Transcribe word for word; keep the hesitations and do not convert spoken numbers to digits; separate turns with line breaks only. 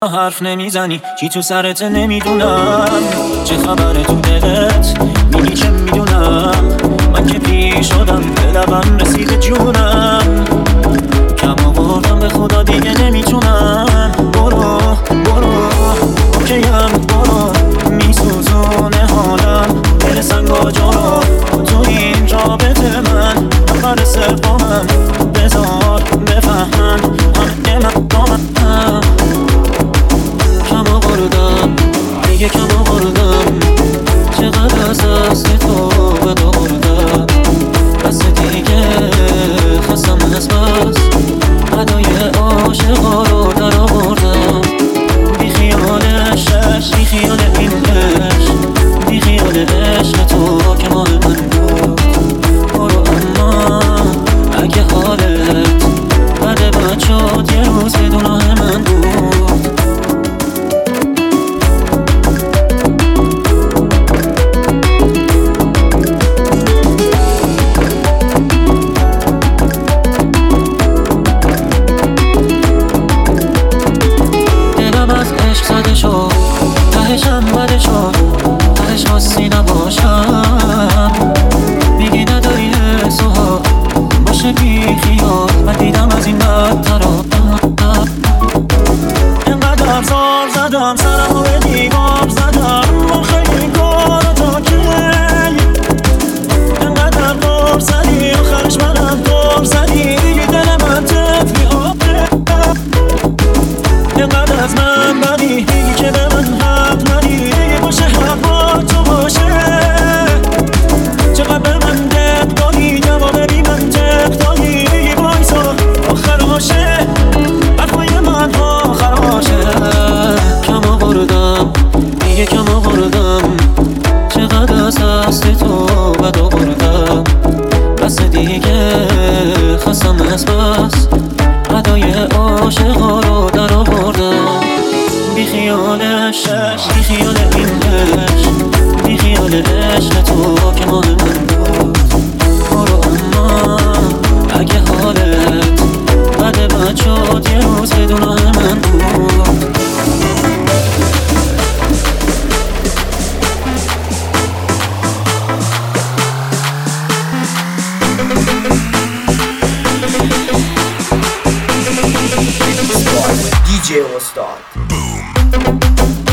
حرف نمیزنی چی تو سرت نمیدونم، چه خبره تو دلت میگی چه میدونم. من که پیر شدم به لبم رسید جونم، کم آوردم به خدا دیگه نمیتونم. برو برو اوکیم برو، میسوزونه حالم دل سنگا جارو. تو این رابطه من نفر سومم، بذار بفهمن همه من دامم. کم آوردم دیگه کم آوردم، چقدر از دست تو بد آوردم. بس دیگه خستم از بس، ادای عاشقا رو در آوردم. بی خیالش بی خیال این عشق، بی خیال عشق تو که مال من بود. برو اما اگه حالت بده بد شد یه روز به گناه من بود. تهشم بده شد، تهش خاصی نباشم. میگی نداری حسو ها باشه بی خیال، من دیدم از این بدترا. اینقدر زار زدم سرمو به دیوار زدم، ما خیلی کارا تا کی. اینقدر دور زدی آخرش منم دور زدی، دیگه دل من تفلی آبه. اینقدر از من بدی میگی که به من حق ندی، دیگه باشه حق با تو باشه. چقدر به من دق دادی جواب بی منطق دادی، دیگه بایسا آخراشه حرفای من آخراشه. کم آوردم دیگه کم آوردم، چقدر از دست تو بد آوردم. بس دیگه خستم از بس، ادای عاشقا رو در آوردم. بی خیالش بی خیال این عشق، بی خیال عشق تو که مال من بود. برو اما اگه حالت بده بد شد یه روز به گناه من بود.
دی جی All Star. Boom.